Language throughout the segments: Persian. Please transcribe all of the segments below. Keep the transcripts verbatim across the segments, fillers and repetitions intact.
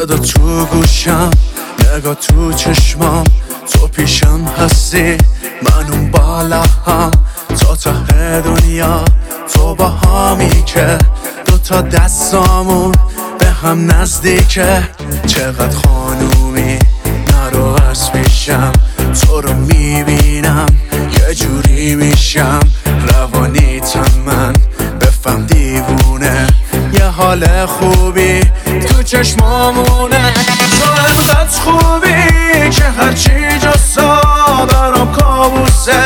صدا تو گوشم، نگاه تو چشمام، تو پیشم هستی، من اون بالا هم، تا ته دنیا تو با همی که دوتا دستامون به هم نزدیکه. چقدر خانومی نرو از پیشم، تو رو میبینم یه جوری میشم، روانیتم من بفهم دیوونه، یه حال خوبی تو چشمامونه. تو انقدر خوبی که هرچی جسا برام کابوسه،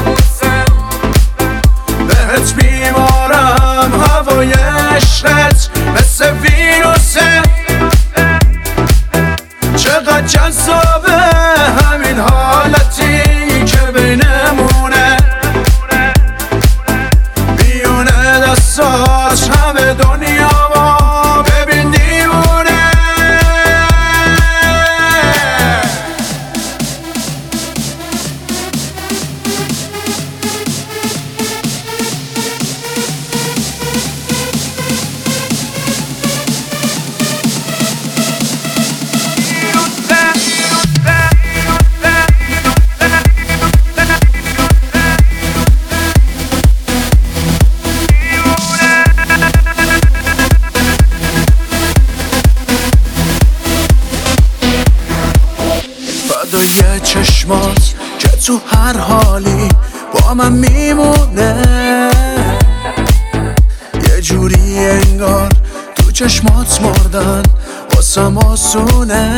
بهت بیمارم، هوای عشقت مثل ویروسه. چقدر جذابه همین حالتی که بینمونه، بیونه دستات همه دنیا ما ببین دیوونه. فدای چشمات که تو هر حالی با من میمونه، یه جوری انگار تو چشمات مردن واسم آسونه.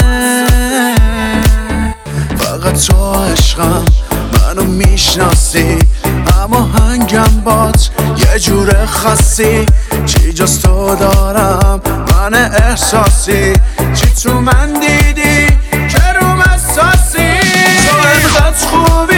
فقط تو عشقم، منو میشناسی، اما هنگم بات یه جور خاصی. چی جز تو دارم من احساسی، چی تو من دیدی که روم اساسی. تو انقدر خوبی